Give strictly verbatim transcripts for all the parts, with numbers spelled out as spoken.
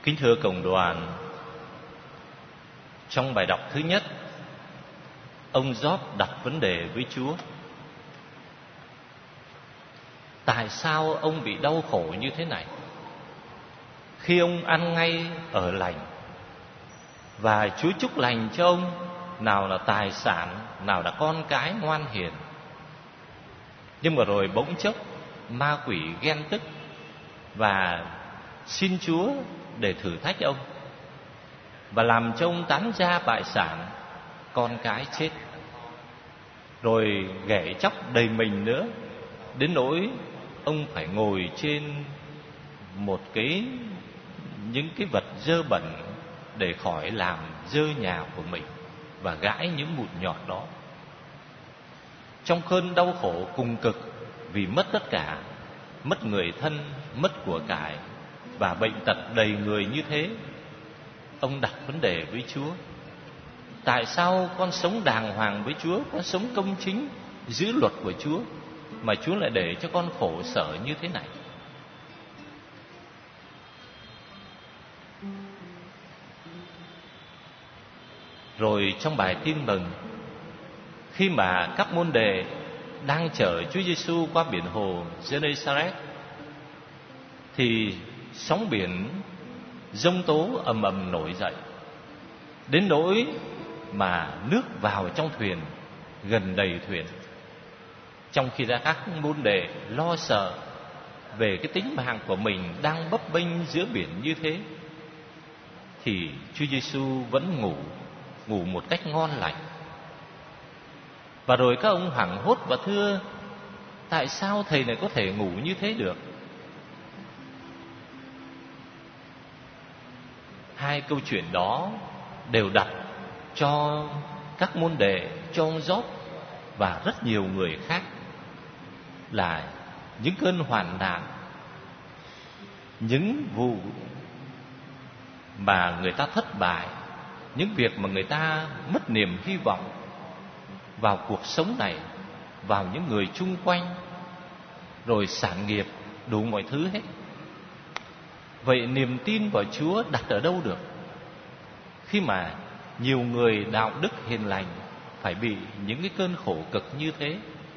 Kính thưa cộng đoàn, trong bài đọc thứ nhất, ông Gióp đặt vấn đề với Chúa. Tại sao ông bị đau khổ như thế này? Khi ông ăn ngay ở lành, và Chúa chúc lành cho ông, nào là tài sản, nào là con cái ngoan hiền. Nhưng mà rồi bỗng chốc ma quỷ ghen tức và xin Chúa để thử thách ông, và làm cho ông tán gia bại sản, con cái chết, rồi ghẻ chóc đầy mình nữa, đến nỗi ông phải ngồi trên một cái những cái vật dơ bẩn để khỏi làm dơ nhà của mình và gãi những mụn nhọt đó. Trong cơn đau khổ cùng cực vì mất tất cả, mất người thân, mất của cải và bệnh tật đầy người như thế, ông đặt vấn đề với Chúa: tại sao con sống đàng hoàng với Chúa, con sống công chính, giữ luật của Chúa, mà Chúa lại để cho con khổ sở như thế này? Rồi trong bài tin mừng, khi mà các môn đệ đang chở Chúa Giêsu qua biển hồ Genesaret, thì sóng biển giông tố ầm ầm nổi dậy, đến nỗi mà nước vào trong thuyền gần đầy thuyền. Trong khi ra các môn đệ lo sợ về cái tính mạng của mình đang bấp bênh giữa biển như thế, thì Chúa Giêsu vẫn ngủ, ngủ một cách ngon lành. Và rồi các ông hoảng hốt và thưa: tại sao thầy này có thể ngủ như thế được? Hai câu chuyện đó đều đặt cho các môn đệ, cho ông Gióp và rất nhiều người khác là những cơn hoạn nạn, những vụ mà người ta thất bại, những việc mà người ta mất niềm hy vọng vào cuộc sống này, vào những người chung quanh, rồi sản nghiệp, đủ mọi thứ hết. Vậy niềm tin vào Chúa đặt ở đâu được, khi mà nhiều người đạo đức hiền lành phải bị những cái cơn khổ cực như thế?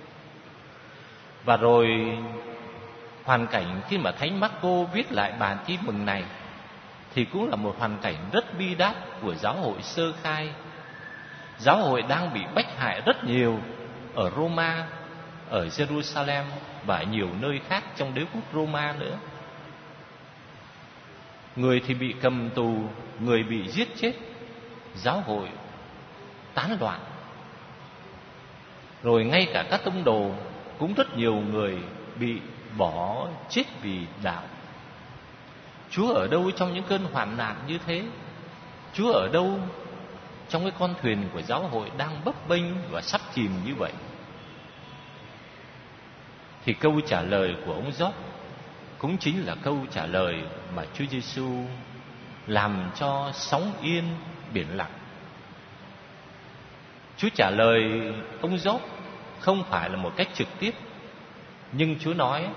Và rồi hoàn cảnh khi mà Thánh Mác-cô viết lại bản tin mừng này thì cũng là một hoàn cảnh rất bi đát của giáo hội sơ khai. Giáo hội đang bị bách hại rất nhiều ở Roma, ở Jerusalem và nhiều nơi khác trong đế quốc Roma nữa. Người thì bị cầm tù, người bị giết chết, giáo hội tán loạn. Rồi ngay cả các tông đồ cũng rất nhiều người bị bỏ chết vì đạo. Chúa ở đâu trong những cơn hoạn nạn như thế? Chúa ở đâu trong cái con thuyền của giáo hội đang bấp bênh và sắp chìm như vậy? Thì câu trả lời của ông Gióp cũng chính là câu trả lời mà Chúa Giêsu làm cho sóng yên biển lặng. Chúa trả lời ông Gióp không phải là một cách trực tiếp, nhưng Chúa nói: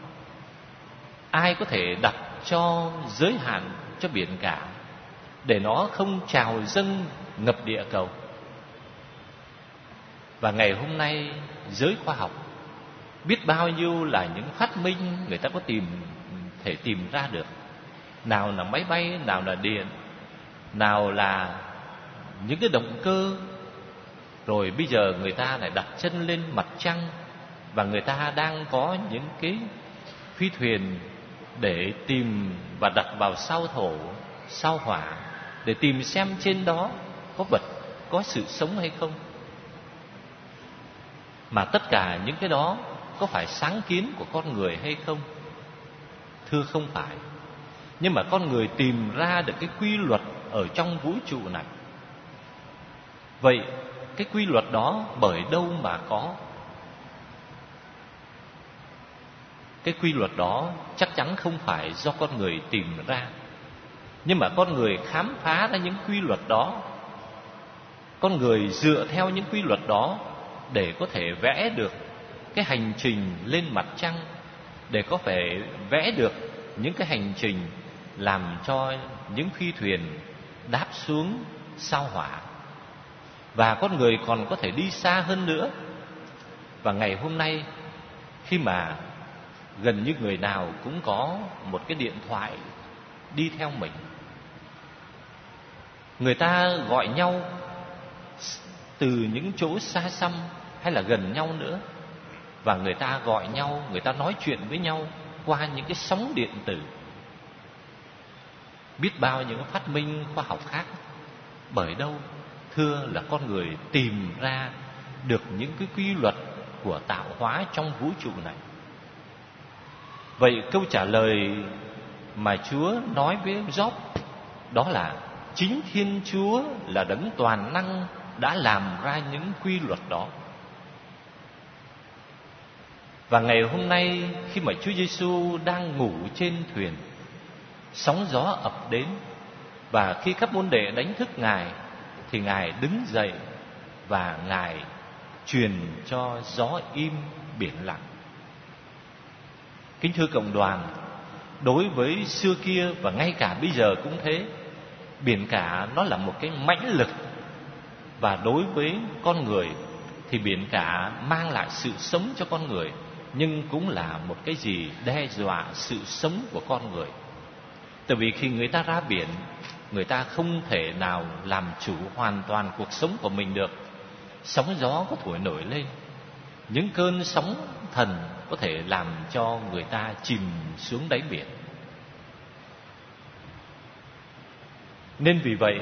ai có thể đặt cho giới hạn cho biển cả để nó không trào dâng ngập địa cầu? Và ngày hôm nay giới khoa học biết bao nhiêu là những phát minh người ta có tìm thể tìm ra được. Nào là máy bay, nào là điện, nào là những cái động cơ. Rồi bây giờ người ta lại đặt chân lên mặt trăng, và người ta đang có những cái phi thuyền để tìm và đặt vào sao thổ, sao hỏa, để tìm xem trên đó có vật, có sự sống hay không. Mà tất cả những cái đó có phải sáng kiến của con người hay không? Thưa không phải. Nhưng mà con người tìm ra được cái quy luật ở trong vũ trụ này. Vậy cái quy luật đó bởi đâu mà có? Cái quy luật đó chắc chắn không phải do con người tìm ra, nhưng mà con người khám phá ra những quy luật đó. Con người dựa theo những quy luật đó để có thể vẽ được cái hành trình lên mặt trăng, để có thể vẽ được những cái hành trình làm cho những phi thuyền đáp xuống sao Hỏa. Và con người còn có thể đi xa hơn nữa. Và ngày hôm nay, khi mà gần như người nào cũng có một cái điện thoại đi theo mình, người ta gọi nhau từ những chỗ xa xăm hay là gần nhau nữa, và người ta gọi nhau, người ta nói chuyện với nhau qua những cái sóng điện tử. Biết bao những phát minh khoa học khác. Bởi đâu? Thưa là con người tìm ra được những cái quy luật của tạo hóa trong vũ trụ này. Vậy câu trả lời mà Chúa nói với Gióp đó là chính Thiên Chúa là đấng toàn năng đã làm ra những quy luật đó. Và ngày hôm nay, khi mà Chúa Giêsu đang ngủ trên thuyền, sóng gió ập đến, và khi các môn đệ đánh thức Ngài thì Ngài đứng dậy và Ngài truyền cho gió im biển lặng. Kính thưa cộng đoàn, đối với xưa kia và ngay cả bây giờ cũng thế, biển cả nó là một cái mãnh lực. Và đối với con người thì biển cả mang lại sự sống cho con người, nhưng cũng là một cái gì đe dọa sự sống của con người. Tại vì khi người ta ra biển, người ta không thể nào làm chủ hoàn toàn cuộc sống của mình được. Sóng gió có thổi nổi lên, những cơn sóng thần có thể làm cho người ta chìm xuống đáy biển. Nên vì vậy,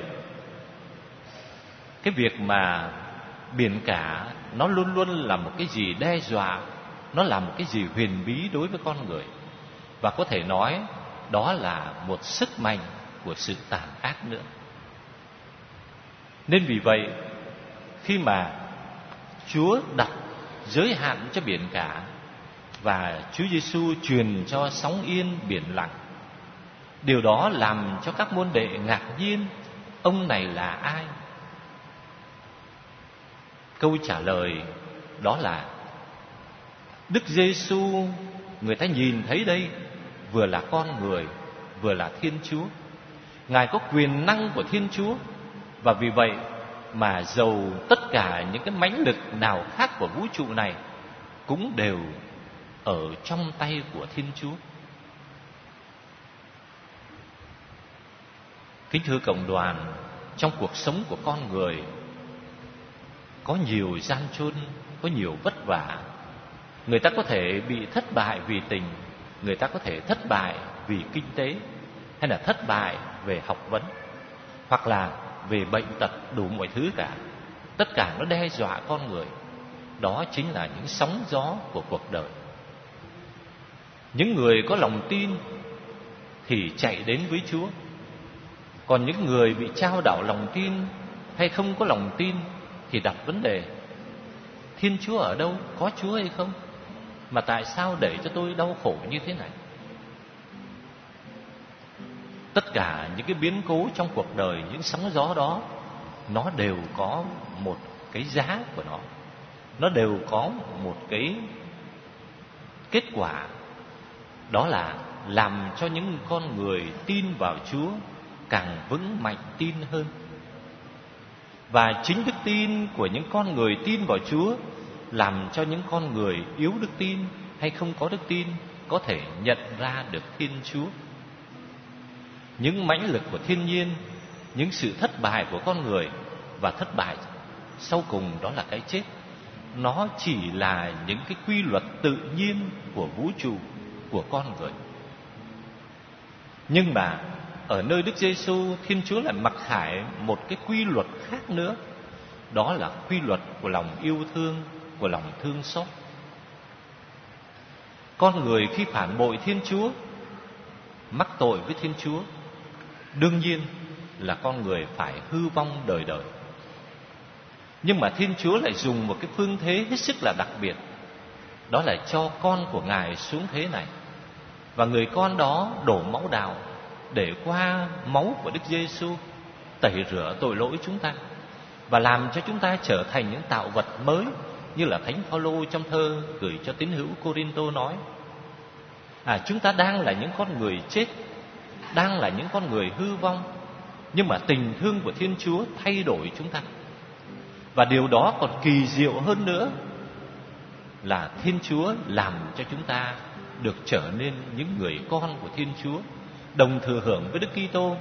cái việc mà biển cả nó luôn luôn là một cái gì đe dọa, nó là một cái gì huyền bí đối với con người. Và có thể nói đó là một sức mạnh của sự tàn ác nữa. Nên vì vậy, khi mà Chúa đặt giới hạn cho biển cả và Chúa Giêsu truyền cho sóng yên biển lặng, điều đó làm cho các môn đệ ngạc nhiên. Ông này là ai? Câu trả lời đó là Đức Giêsu, người ta nhìn thấy đây, vừa là con người, vừa là Thiên Chúa. Ngài có quyền năng của Thiên Chúa, và vì vậy mà dầu tất cả những cái mãnh lực nào khác của vũ trụ này cũng đều ở trong tay của Thiên Chúa. Kính thưa cộng đoàn, trong cuộc sống của con người có nhiều gian truân, có nhiều vất vả. Người ta có thể bị thất bại vì tình, người ta có thể thất bại vì kinh tế, hay là thất bại về học vấn, hoặc là về bệnh tật, đủ mọi thứ cả. Tất cả nó đe dọa con người. Đó chính là những sóng gió của cuộc đời. Những người có lòng tin thì chạy đến với Chúa. Còn những người bị trao đảo lòng tin hay không có lòng tin thì đặt vấn đề: Thiên Chúa ở đâu? Có Chúa hay không? Mà tại sao để cho tôi đau khổ như thế này? Tất cả những cái biến cố trong cuộc đời, những sóng gió đó, nó đều có một cái giá của nó. Nó đều có một cái kết quả. Đó là làm cho những con người tin vào Chúa càng vững mạnh tin hơn. Và chính đức tin của những con người tin vào Chúa làm cho những con người yếu đức tin hay không có đức tin có thể nhận ra được Thiên Chúa. Những mãnh lực của thiên nhiên, những sự thất bại của con người, và thất bại sau cùng đó là cái chết, nó chỉ là những cái quy luật tự nhiên của vũ trụ, của con người. Nhưng mà ở nơi Đức Giêsu, Thiên Chúa lại mặc khải một cái quy luật khác nữa. Đó là quy luật của lòng yêu thương, của lòng thương xót. Con người khi phản bội Thiên Chúa, mắc tội với Thiên Chúa, đương nhiên là con người phải hư vong đời đời. Nhưng mà Thiên Chúa lại dùng một cái phương thế hết sức là đặc biệt. Đó là cho con của Ngài xuống thế này, và người con đó đổ máu đào để qua máu của Đức Giêsu tẩy rửa tội lỗi chúng ta, và làm cho chúng ta trở thành những tạo vật mới. Như là Thánh Phaolô trong thơ gửi cho tín hữu Cô-rin-tô nói: À, chúng ta đang là những con người chết, đang là những con người hư vong, nhưng mà tình thương của Thiên Chúa thay đổi chúng ta. Và điều đó còn kỳ diệu hơn nữa là Thiên Chúa làm cho chúng ta được trở nên những người con của Thiên Chúa, đồng thừa hưởng với Đức Kitô.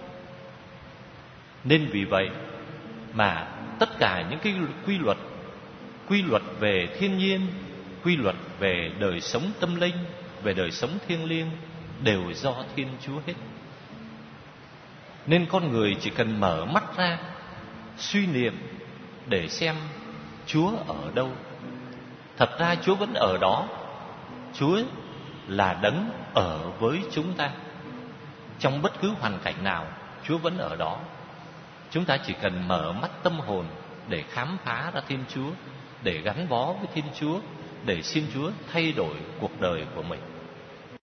Nên vì vậy mà tất cả những cái quy luật, quy luật về thiên nhiên, quy luật về đời sống tâm linh, về đời sống thiêng liêng đều do Thiên Chúa hết. Nên con người chỉ cần mở mắt ra, suy niệm để xem Chúa ở đâu. Thật ra Chúa vẫn ở đó. Chúa là đấng ở với chúng ta. Trong bất cứ hoàn cảnh nào, Chúa vẫn ở đó. Chúng ta chỉ cần mở mắt tâm hồn để khám phá ra Thiên Chúa, để gắn bó với Thiên Chúa, để xin Chúa thay đổi cuộc đời của mình.